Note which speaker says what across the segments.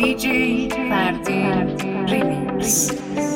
Speaker 1: دیجی فردی ریمیکس.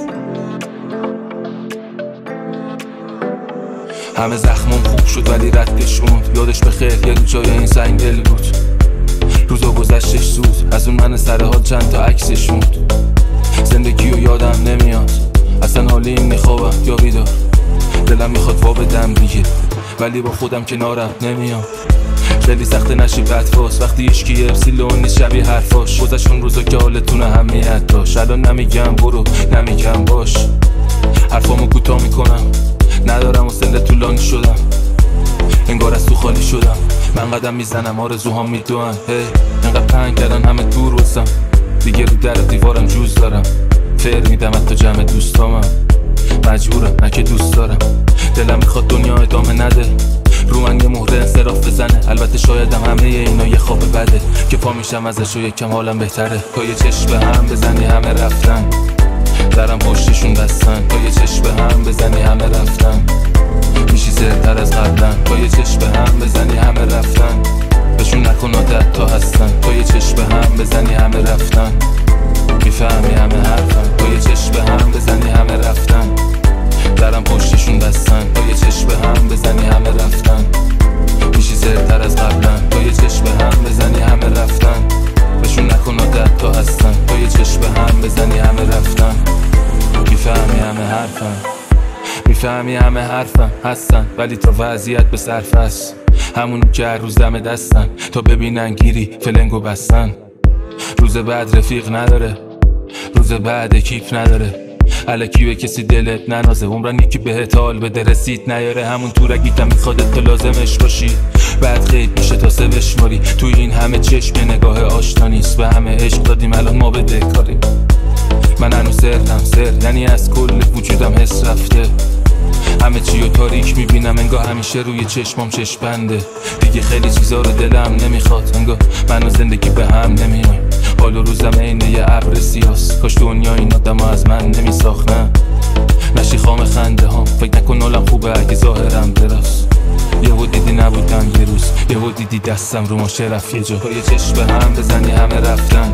Speaker 2: همه زخمم خوب شد ولی ردش موند. یادش بخیر یه رو جای این سنگ دل بود. روزا گذشتش زود، از اون من سر حال چند تا عکسش موند. زندگیو یادم نمیاد، اصلا حالی این میخوابم یا بیدار. دلم میخواد وا بدم دیگه، ولی با خودم کنارم نمیام. خیلی سخته نشی بدفاس وقتی اشکی ارسیلون نیست شبیه حرفاش. گذشت اون روزا که حالتون اهمیت داشت. الان نمیگم برو، نمیگم باش. حرفامو کوتاه میکنم، ندارم حوصله طولانی شدم. انگار از تو خالی شدم. من قدم میزنم آرزوهام میدوئن. انقدر پنگ کردن همه دور واسم، دیگه رو در دیوارم جوز دارم. فر میدم حتی جمع دوستامم، مجبورم نه که دوست دارم. دلم میخواد دنیا ادامه نده، رو من یه مهره انصراف بزنه. البته شایدم همه اینا یه خواب بده که پا میشم ازش و یکم حالم بهتره. تا یه چشم به هم بزنی همه رفتن، درم پشتشون بستن. تا یه چشم به هم بزنی همه رفتن، میشی زرتر از قبلا. تا یه چشم به هم بزنی همه رفتن، بهشون نکن عادت تا هستن. تا یه چشم به هم بزنی همه رفتن، میفهمی همه حرفن. تا یه چشم به هم بزنی همه رفتن، درم پشتشون بستن. تا یه چشم به هم بزنی همه رفتن، میشی زرتر از قبلا. تا یه چشم به هم بزنی همه رفتن، بهشون نکن عادت تا هستن. تا یه چشم به هم بزنی همه رفتن، میفهمی همه حرفن. میفهمی همه حرفم هستن، ولی تا وضعیت به صرف است. همونو که هر روز دم دستن، تا ببینن گیری فلنگو بستن. روز بعد رفیق نداره، روز بعد اکیپ نداره. الکی به کسی دلت ننازه، عمرن یکی بهت حال بده رسید نیاره. همون تو رگیتم میخوادت تو لازمش باشی، بعد غیب میشه تا سه بشماری. توی این همه چشم نگاه آشنا نیست، به همه عشق دادیم الان ما بده کاریم. من هنوز سر یعنی از کل وجودم حس رفته. همه چیو تاریک میبینم، انگار همیشه روی چشمام چشم بنده. دیگه خیلی چیزا رو دلم نمیخواد، انگار من و زندگی به هم نمیایم. حال و روزم اینه یه ابر سیاس، کاش دنیا این آدم از من نمیساختن. نشی خام خنده هام، فکر نکن حالم خوبه اگه ظاهرم دراست. یهو دیدی نبودم یه روز، یهو دیدی دستم رو ماشه رفت یه جا. تا یه چشم به هم بزنی همه رفتن،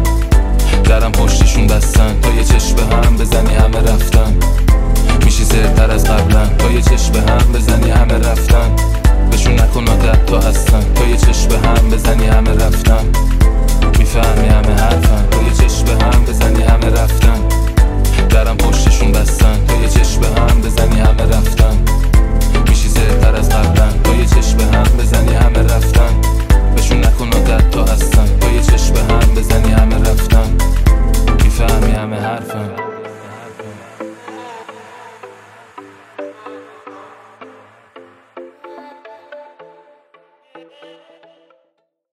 Speaker 2: درم پشتشون بستن. تا یه چشم به هم بزنی همه رفتن، میشی زرتر از قبلا. تا یه چشم به هم بزنی همه رفتن، بهشون نکن عادت تا هستن. تا یه چشم به هم بزنی همه رفتن، میفهمی همه حرفن. تا یه چشم به هم بزنی همه رفتن، درم پشتشون بستن. تا یه چشم به هم بزنی همه رفتن، میشی زرتر از قبلا. تا یه چشم به هم بزنی همه رفتن، بهشون نکن عادت تا هستن. تا یه چشم به هم بزنی همه رفتن، میفهمی همه حرفن.